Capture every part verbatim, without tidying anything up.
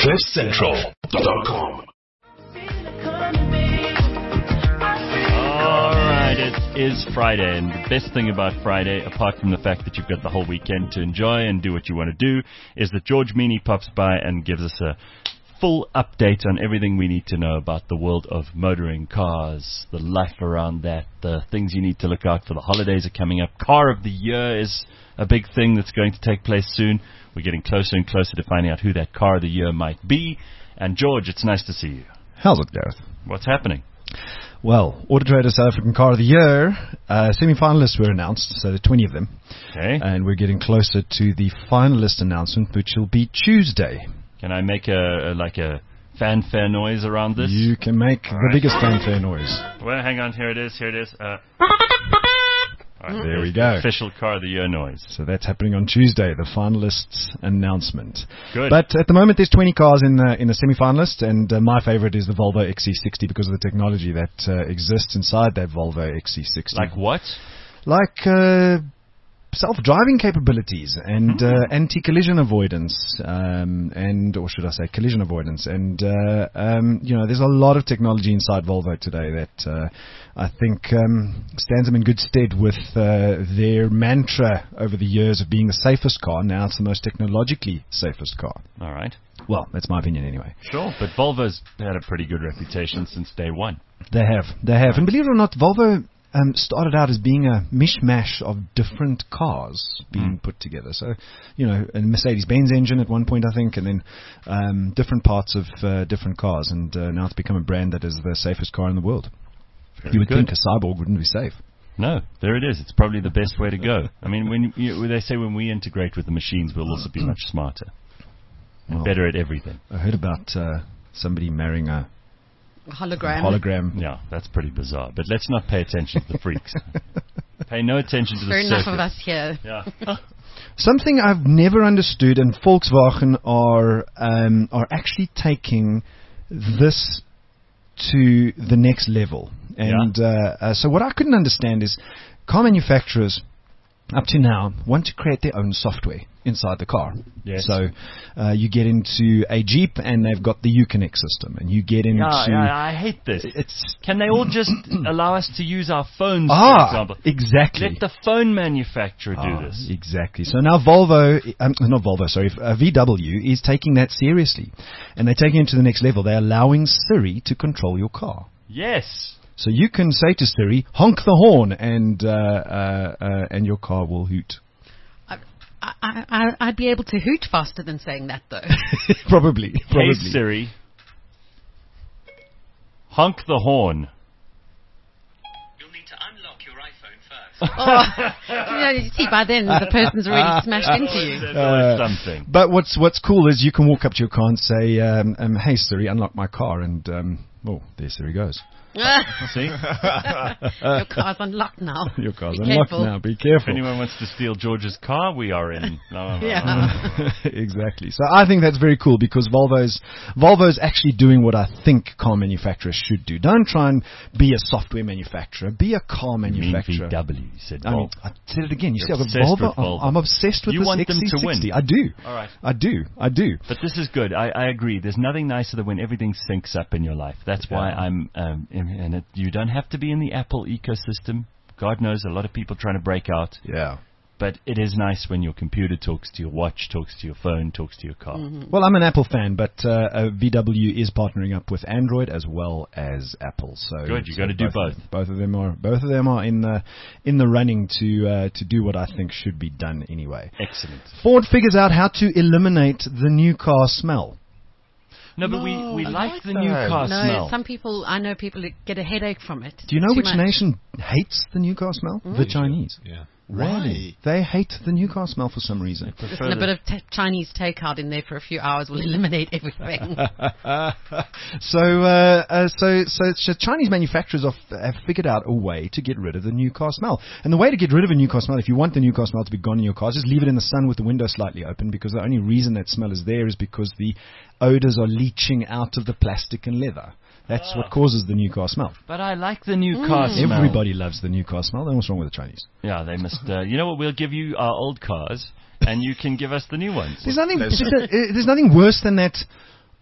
cliff central dot com. Alright, it is Friday, and the best thing about Friday, apart from the fact that you've got the whole weekend to enjoy and do what you want to do, is that George Meany pops by and gives us a full update on everything we need to know about the world of motoring, cars, the life around that, the things you need to look out for. The holidays are coming up. Car of the Year is a big thing that's going to take place soon. We're getting closer and closer to finding out who that Car of the Year might be. And George, it's nice to see you. How's it, Gareth? What's happening? Well, Auto Trader South African Car of the Year, uh, semi-finalists were announced, so there are twenty of them. Okay. And we're getting closer to the finalist announcement, which will be Tuesday. Can I make a, a like a fanfare noise around this? You can make All the right. biggest fanfare noise. Well, hang on. Here it is. Here it is. Uh, right, there we go. The official Car of the Year noise. So that's happening on Tuesday, the finalists announcement. Good. But at the moment, there's twenty cars in the in the semi-finalists, and uh, my favorite is the Volvo X C sixty because of the technology that uh, exists inside that Volvo X C sixty. Like what? Like uh, self-driving capabilities and uh, anti-collision avoidance, um, and or should I say collision avoidance, and uh, um, you know, there's a lot of technology inside Volvo today that uh, I think um, stands them in good stead with uh, their mantra over the years of being the safest car. Now it's the most technologically safest car. All right. Well, that's my opinion anyway. Sure, but Volvo's had a pretty good reputation since day one. They have, they have, and believe it or not, Volvo Um, started out as being a mishmash of different cars being mm. put together. So, you know, a Mercedes-Benz engine at one point, I think, and then um, different parts of uh, different cars. And uh, now it's become a brand that is the safest car in the world. Very you would good. think a Cyborg wouldn't be safe. No, there it is. It's probably the best way to go. I mean, when you, they say when we integrate with the machines, we'll also be much smarter and well, better at everything. I heard about uh, somebody marrying a hologram. Hologram. Yeah, that's pretty bizarre. But let's not pay attention to the freaks. Pay no attention to the There are enough circus. of us here. Yeah. Something I've never understood, and Volkswagen are um, are actually taking this to the next level. And Yeah. uh, uh, so what I couldn't understand is car manufacturers up to now want to create their own software inside the car. Yes. So uh, you get into a Jeep and they've got the Uconnect system, and you get into. Yeah, yeah, I hate this. It's Can they all just allow us to use our phones, ah, for example? exactly. Let the phone manufacturer do Ah, this. Exactly. So now Volvo, um, not Volvo, sorry, uh, V W is taking that seriously, and they're taking it to the next level. They're allowing Siri to control your car. Yes. So you can say to Siri, honk the horn, and uh, uh, uh, and your car will hoot. I, I, I, I'd be able to hoot faster than saying that, though. probably, probably. Hey Siri, honk the horn. You'll need to unlock your iPhone first. Oh, you know, you see, by then the person's already smashed into you. There's always something. But what's what's cool is you can walk up to your car and say, um, um, "Hey Siri, unlock my car," and um, oh, there Siri goes. See? Your car's unlocked now. Your car's Be unlocked careful. now. Be If careful. anyone wants to steal George's car, we are in. No, no, no. Yeah. Exactly. So I think that's very cool because Volvo's Volvo's actually doing what I think car manufacturers should do. Don't try and be a software manufacturer. Be a car You mean manufacturer. V W, you said I mean, Volvo. I said it again. You You're see, I've got obsessed Volvo. with Volvo. I'm, I'm obsessed with You this want X them C to sixty. win. I do. All right. I do. I do. But this is good. I, I agree. There's nothing nicer than when everything syncs up in your life. That's why Yeah. I'm. Um, in, and it, you don't have to be in the Apple ecosystem. God knows a lot of people trying to break out. Yeah. But it is nice when your computer talks to your watch, talks to your phone, talks to your car. Mm-hmm. Well, I'm an Apple fan, but uh, uh, V W is partnering up with Android as well as Apple. So Good, you so got to do both. Of them, both of them are both of them are in the in the running to uh, to do what I think should be done anyway. Excellent. Ford figures out how to eliminate the new car smell. No, but we, we I like like the new that. car No, smell. some people, I know people that get a headache from it. Do you know Too which much. nation hates the new car smell? The Chinese. Yeah. Really? They hate the new car smell for some reason. Just a bit of t- Chinese takeout in there for a few hours will eliminate everything. so, uh, uh, so, so, so Chinese manufacturers have, have figured out a way to get rid of the new car smell. And the way to get rid of a new car smell, if you want the new car smell to be gone in your car, just leave it in the sun with the window slightly open, because the only reason that smell is there is because the odors are leaching out of the plastic and leather. That's what causes the new car smell. But I like the new car smell. Everybody loves the new car smell. Then what's wrong with the Chinese? Yeah, they must. Uh, you know what? We'll give you our old cars, and you can give us the new ones. There's nothing. There's, a, there's nothing worse than that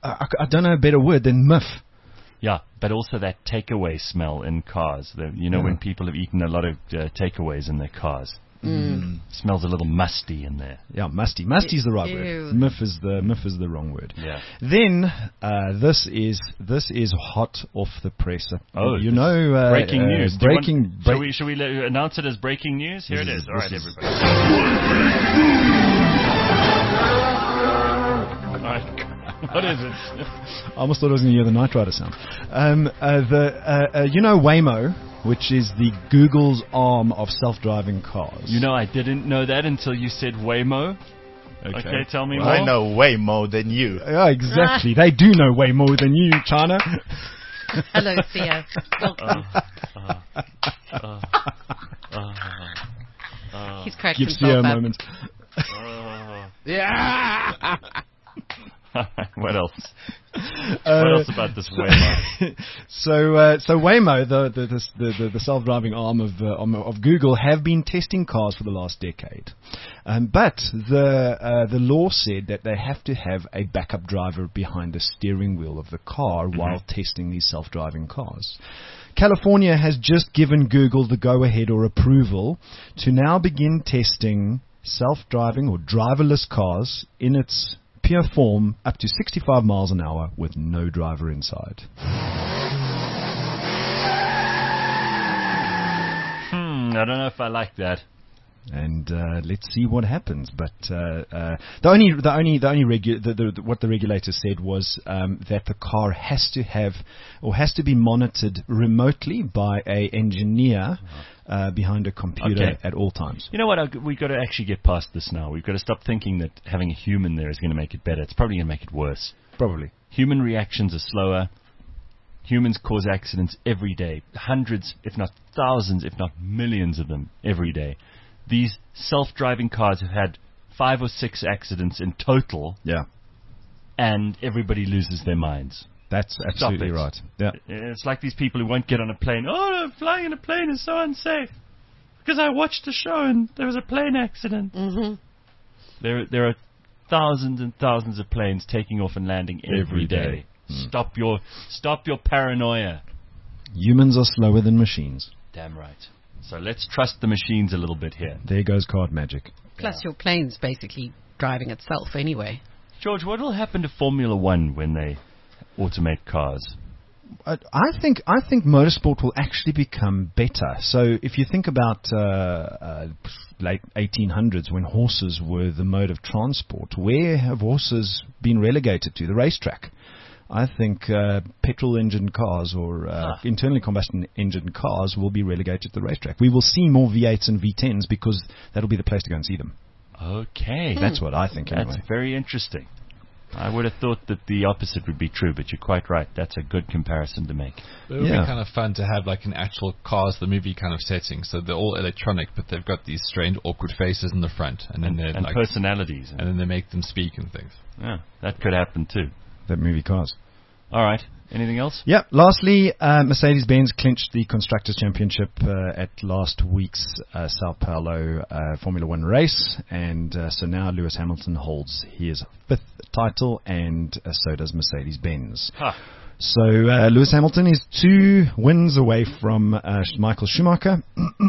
I, I don't know a better word than miff. Yeah, but also that takeaway smell in cars. The, you know, Yeah. when people have eaten a lot of uh, takeaways in their cars. Mm. Smells a little musty in there. Yeah, musty. Musty is the right Ew. word. Miff is the miff is the wrong word. Yeah. Then uh, this is this is hot off the presser. Oh, you this know, uh, breaking uh, news. Do you Breaking. want- break- shall we, shall we let- announce it as breaking news? Here This it is- is. All right, this is- everybody. All right. What is it? I almost thought I was going to hear the Knight Rider sound. Um, uh, the uh, uh, you know Waymo, which is the Google's arm of self-driving cars. You know, I didn't know that until you said Waymo. Okay, tell me Well, more. I know way more than you. Yeah, exactly. They do know way more than you, China. Hello, Theo. Welcome. He's cracked Give Theo a himself up. moment. Yeah. What else? Uh, What else about this Waymo? So, uh, so Waymo, the the, the, the, the self-driving arm of, uh, arm of Google, have been testing cars for the last decade. Um, but the uh, the law said that they have to have a backup driver behind the steering wheel of the car Mm-hmm. while testing these self-driving cars. California has just given Google the go-ahead or approval to now begin testing self-driving or driverless cars in its pure form up to sixty-five miles an hour with no driver inside. Hmm, I don't know if I like that. And uh, let's see what happens. But uh, uh, the only, the only, the only regu- the, the, what the regulator said was um, that the car has to have or has to be monitored remotely by a engineer uh, behind a computer Okay. at all times. You know what? I've- We've got to actually get past this now. We've got to stop thinking that having a human there is going to make it better. It's probably going to make it worse. Probably. Human reactions are slower. Humans cause accidents every day. Hundreds, if not thousands, if not millions of them every day. These self-driving cars have had five or six accidents in total, Yeah, and everybody loses their minds. that's absolutely it. right. Yeah. It's like these people who won't get on a plane. Oh, no, flying in a plane is so unsafe. Because I watched a show and there was a plane accident. Mm-hmm. There, there are thousands and thousands of planes taking off and landing every Every day. day. Mm. Stop your, stop your paranoia. Humans are slower than machines. Damn right. So let's trust the machines a little bit here. There goes card magic. Plus, your plane's basically driving itself anyway. George, what will happen to Formula One when they automate cars? I I think I think motorsport will actually become better. So if you think about uh, uh, late eighteen hundreds when horses were the mode of transport, where have horses been relegated to? The racetrack. I think uh, petrol engine cars or uh, Ah. internally combustion engine cars will be relegated to the racetrack. We will see more V eights and V tens because that'll be the place to go and see them. Okay. That's what I think That's anyway. very interesting. I would have thought that the opposite would be true, but you're quite right. That's a good comparison to make. It would Yeah. be kind of fun to have like an actual Cars the movie kind of setting. So they're all electronic, but they've got these strange, awkward faces in the front, and then And, they're and like, personalities. and then they make them speak and things. Yeah, that could happen too. That movie Cars. All right. Anything else? Yeah. Lastly, uh, Mercedes-Benz clinched the Constructors' Championship uh, at last week's uh, Sao Paulo uh, Formula One race, and uh, so now Lewis Hamilton holds his fifth title, and uh, so does Mercedes-Benz. Ha. So uh, Lewis Hamilton is two wins away from uh, Michael Schumacher,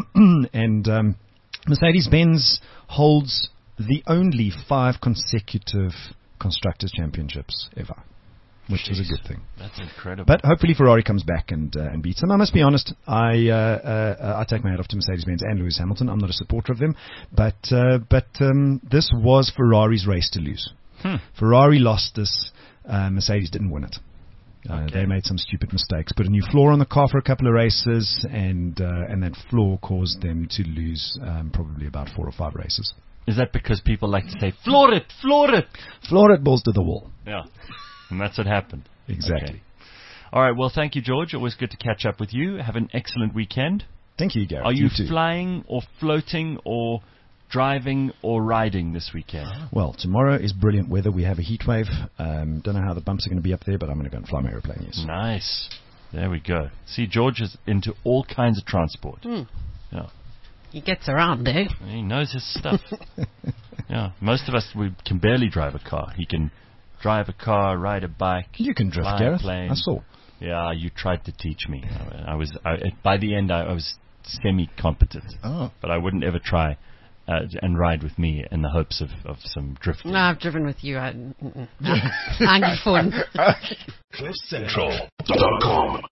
and um, Mercedes-Benz holds the only five consecutive Constructors' Championships ever, which is a good thing. That's incredible. But hopefully Ferrari comes back and uh, and beats them. I must be honest, I uh, uh, I take my hat off to Mercedes-Benz and Lewis Hamilton. I'm not a supporter of them, but uh, but um, this was Ferrari's race to lose. Hmm. Ferrari lost this. Uh, Mercedes didn't win it. Uh, Okay. They made some stupid mistakes. Put a new floor on the car for a couple of races, and uh, and that floor caused them to lose um, probably about four or five races. Is that because people like to say, floor it, floor it? Floor it, balls to the wall. Yeah. And that's what happened. Exactly. Okay. All right. Well, thank you, George. Always good to catch up with you. Have an excellent weekend. Thank you, Gareth. Are you, too. flying or floating or driving or riding this weekend? Well, tomorrow is brilliant weather. We have a heat wave. Um, don't know how the bumps are going to be up there, but I'm going to go and fly my aeroplane, yes. Nice. There we go. See, George is into all kinds of transport. Hmm. Yeah. He gets around, eh? He knows his stuff. Yeah. Most of us, we can barely drive a car. He can drive a car, ride a bike. You can drift, fly a Gareth. plane. I saw. Yeah, you tried to teach me. I, I was I, by the end I, I was semi-competent, Oh. but I wouldn't ever try uh, and ride with me in the hopes of, of some drifting. No, I've driven with you. I, mm-mm. I need fun. cliff central dot com